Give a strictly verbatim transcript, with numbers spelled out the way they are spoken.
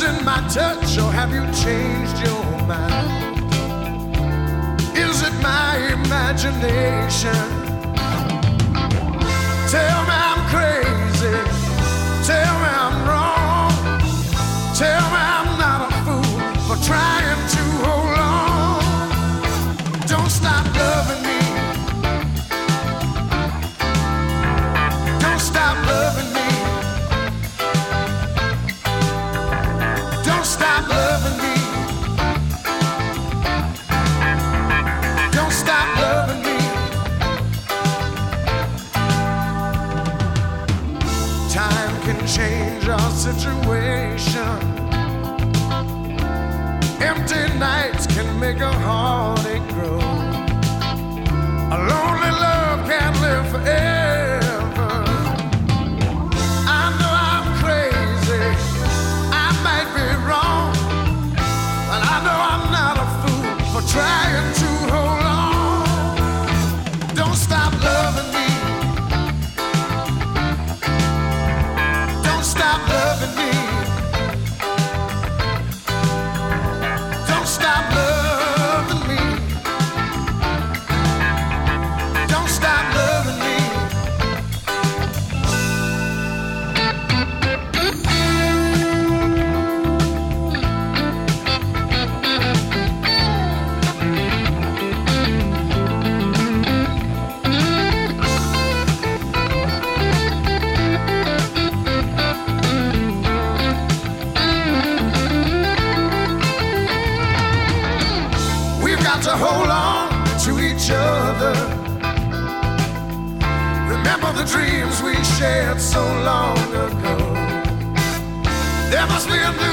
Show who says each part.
Speaker 1: losing my touch, or have you changed your mind? Is it my imagination? Tell me I'm crazy, tell me I'm wrong, tell me I'm not a fool for trying to hold on. Don't stop loving me, don't stop loving me, don't stop loving me, don't stop loving me. Time can change our situation. Empty nights can make a heartache grow. A lonely love can't live forever. I know I'm crazy, I might be wrong, but I know I'm not a fool for trying to hold on. Don't stop loving me, don't stop loving me, don't stop loving me, don't stop loving me. We've got to hold on to each other. Remember the dreams we shared so long ago. There must be a new